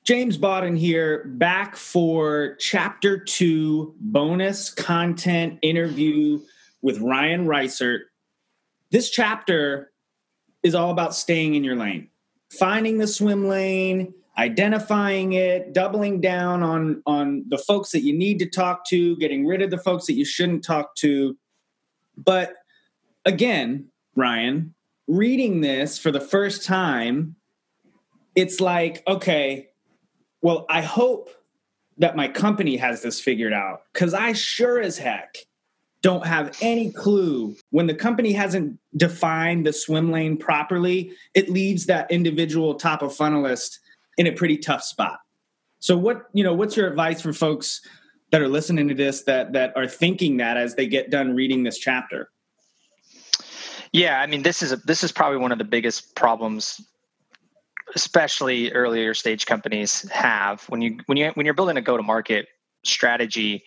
James Bodden here, back for Chapter 2 bonus content interview with Ryan Reisert. This chapter is all about staying in your lane, finding the swim lane, identifying it, doubling down on the folks that you need to talk to, getting rid of the folks that you shouldn't talk to. But again, Ryan, reading this for the first time, it's like, okay, well, I hope that my company has this figured out, because I sure as heck don't have any clue. When the company hasn't defined the swim lane properly, it leaves that individual top of funnelist in a pretty tough spot. So what's your advice for folks that are listening to this that are thinking that as they get done reading this chapter? Yeah, I mean, this is probably one of the biggest problems, especially earlier stage companies have when you're building a go-to-market strategy,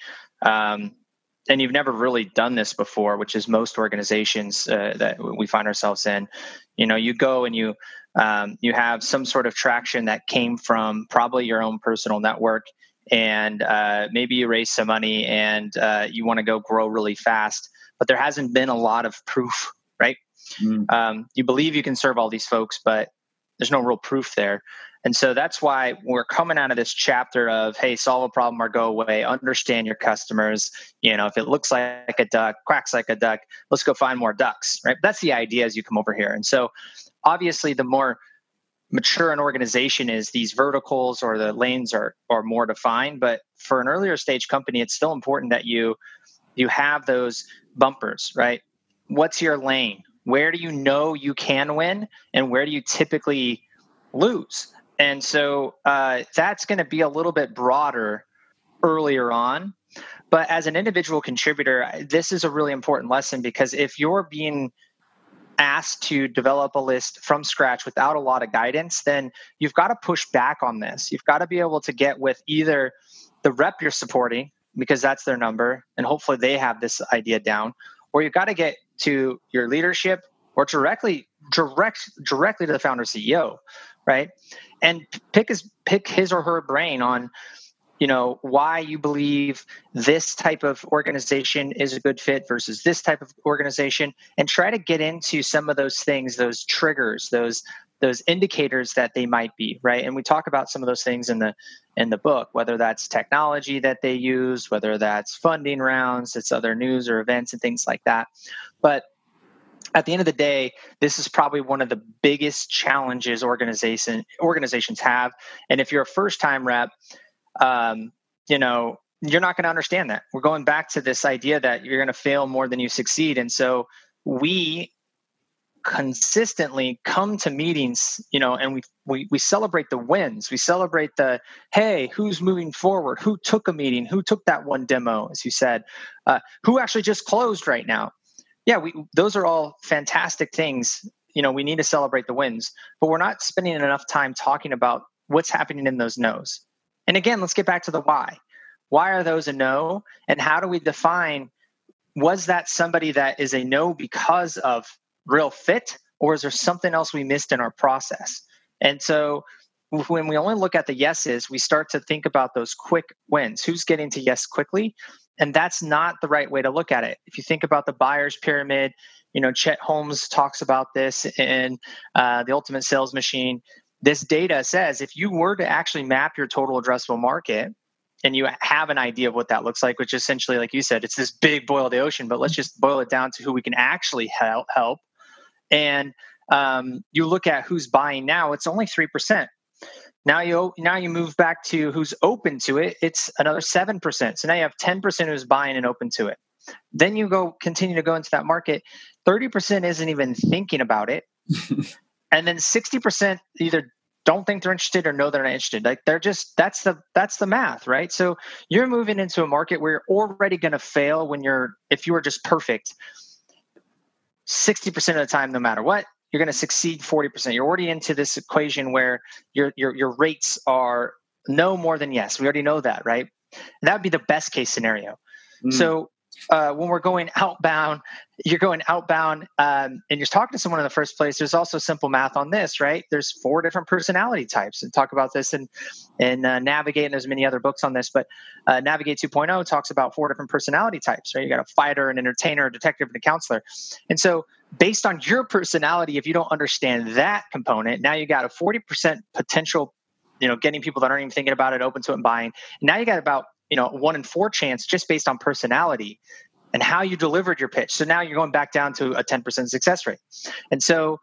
and you've never really done this before, which is most organizations that we find ourselves in. You go and you have some sort of traction that came from probably your own personal network, and maybe you raise some money and you want to go grow really fast, but there hasn't been a lot of proof, right? You believe you can serve all these folks, but there's no real proof there. And so that's why we're coming out of this chapter of, hey, solve a problem or go away, understand your customers. If it looks like a duck, quacks like a duck, let's go find more ducks, right? That's the idea as you come over here. And so obviously the more mature an organization is, these verticals or the lanes are more defined. But for an earlier stage company, it's still important that you have those bumpers, right? What's your lane? Where do you know you can win, and where do you typically lose? And so that's going to be a little bit broader earlier on. But as an individual contributor, this is a really important lesson, because if you're being asked to develop a list from scratch without a lot of guidance, then you've got to push back on this. You've got to be able to get with either the rep you're supporting, because that's their number, and hopefully they have this idea down, or you've got to get to your leadership, or directly to the founder CEO, right? And pick his or her brain on, why you believe this type of organization is a good fit versus this type of organization, and try to get into some of those things, those triggers, those indicators that they might be, right? And we talk about some of those things in the book, whether that's technology that they use, whether that's funding rounds, it's other news or events and things like that. But at the end of the day, this is probably one of the biggest challenges organizations have. And if you're a first-time rep, you're not going to understand that. We're going back to this idea that you're going to fail more than you succeed. And so we consistently come to meetings, and we celebrate the wins. We celebrate the, hey, who's moving forward? Who took a meeting? Who took that one demo, as you said? Who actually just closed right now? Yeah, those are all fantastic things. We need to celebrate the wins, but we're not spending enough time talking about what's happening in those no's. And again, let's get back to the why. Why are those a no? And how do we define, was that somebody that is a no because of real fit, or is there something else we missed in our process? And so when we only look at the yeses, we start to think about those quick wins. Who's getting to yes quickly? And that's not the right way to look at it. If you think about the buyer's pyramid, Chet Holmes talks about this in The Ultimate Sales Machine. This data says if you were to actually map your total addressable market, and you have an idea of what that looks like, which essentially, like you said, it's this big boil of the ocean, but let's just boil it down to who we can actually help. And you look at who's buying now, it's only 3%. Now you move back to who's open to it, it's another 7%. So now you have 10% who's buying and open to it. Then you continue to go into that market, 30% isn't even thinking about it. And then 60% either don't think they're interested or know they're not interested. Like that's the math, right? So you're moving into a market where you're already going to fail if you were just perfect 60% of the time, no matter what. You're going to succeed 40%. You're already into this equation where your rates are no more than yes. We already know that, right? And that would be the best case scenario. So when we're going outbound, you're going outbound and you're talking to someone in the first place, there's also simple math on this, right? There's 4 different personality types, and talk about this in Navigate, and there's many other books on this, but Navigate 2.0 talks about 4 different personality types, right? You got a fighter, an entertainer, a detective, and a counselor. And so based on your personality, if you don't understand that component, now you got a 40% potential, getting people that aren't even thinking about it, open to it and buying. And now you got about 1 in 4 chance just based on personality and how you delivered your pitch. So now you're going back down to a 10% success rate. And so,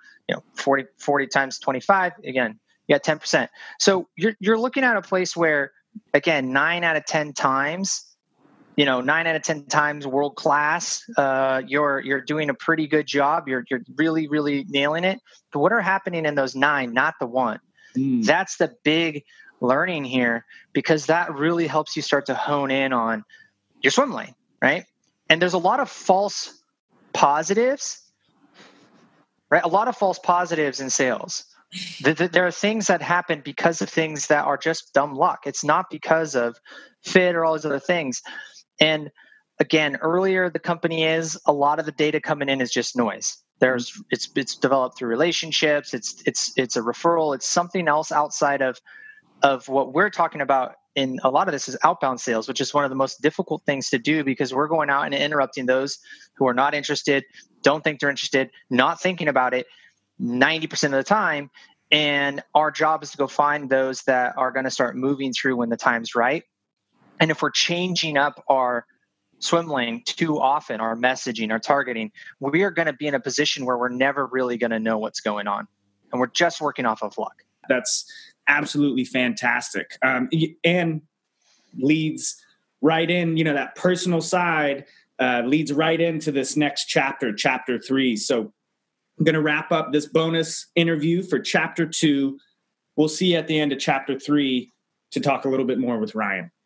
40 times 25, again, you got 10%. So you're looking at a place where, again, 9 out of 10 times, 9 out of 10 times world-class, you're doing a pretty good job. You're really, really nailing it. But what are happening in those 9, not the 1? That's the big learning here, because that really helps you start to hone in on your swim lane, right? And there's a lot of false positives, right? A lot of false positives in sales. There are things that happen because of things that are just dumb luck. It's not because of fit or all these other things. And again, earlier the company is, a lot of the data coming in is just noise. It's developed through relationships. It's a referral. It's something else outside of what we're talking about. In a lot of this is outbound sales, which is one of the most difficult things to do, because we're going out and interrupting those who are not interested, don't think they're interested, not thinking about it 90% of the time. And our job is to go find those that are going to start moving through when the time's right. And if we're changing up our swim lane too often, our messaging, our targeting, we are going to be in a position where we're never really going to know what's going on. And we're just working off of luck. That's absolutely fantastic. And leads right in, that personal side leads right into this next chapter, chapter 3. So I'm going to wrap up this bonus interview for chapter 2. We'll see you at the end of chapter 3 to talk a little bit more with Ryan.